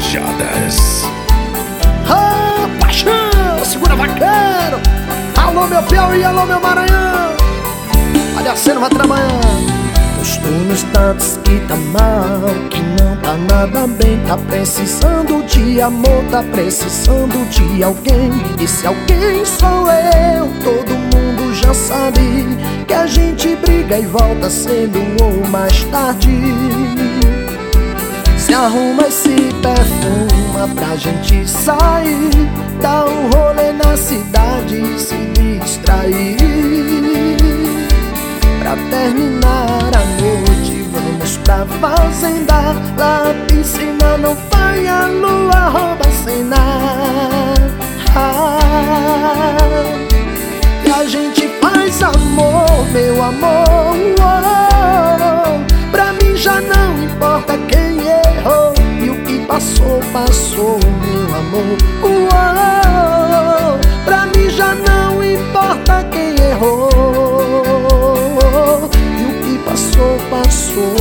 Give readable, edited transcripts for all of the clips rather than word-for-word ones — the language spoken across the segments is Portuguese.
Plajadas. Ah, paixão, segura vaqueiro. Alô meu Piauí, alô meu Maranhão. Olha a cena, vai trabalhando. Postou no status que tá mal, que não tá nada bem. Tá precisando de amor, tá precisando de alguém. E se alguém sou eu, todo mundo já sabe que a gente briga e volta cedo ou mais tarde. Se arruma e se perfuma pra gente sair, dá um rolê na cidade e se distrair. Pra terminar a noite vamos pra fazenda. Lá a piscina não vai, a lua rouba a cena. E a gente faz amor, meu amor. Pra mim já não importa quem errou, e o que passou, passou, meu amor. Pra mim já não importa quem errou, e o que passou, passou.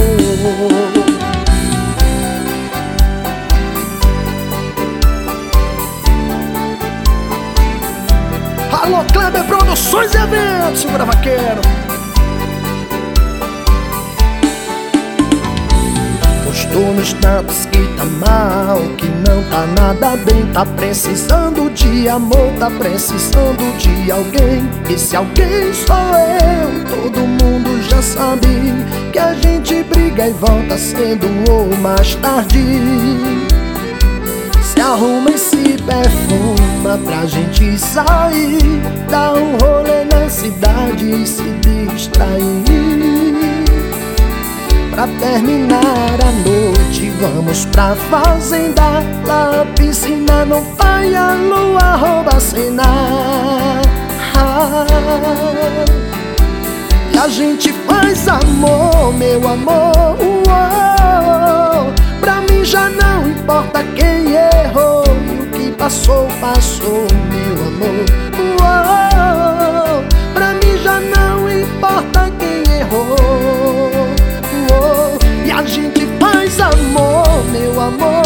Alô, Kleber Produções e Eventos, segura vaqueiro. Postou no status que tá mal, que não tá nada bem. Tá precisando de amor, tá precisando de alguém. E se alguém sou eu, todo mundo já sabe que a gente briga e volta cedo ou mais tarde. Se arruma e se perfuma pra gente sair, dá um rolê na cidade e se distrair. Pra terminar a noite vamos pra fazenda. Lá a piscina não vai, a lua rouba a cena. E a gente faz amor, meu amor. Pra mim já não importa quem errou, e o que passou, passou, meu amor. Pra mim já não importa quem errou, e a gente faz amor, meu amor.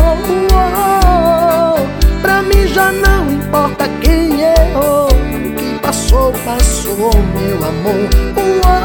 Pra mim já não importa quem errou, o que passou, passou, meu amor.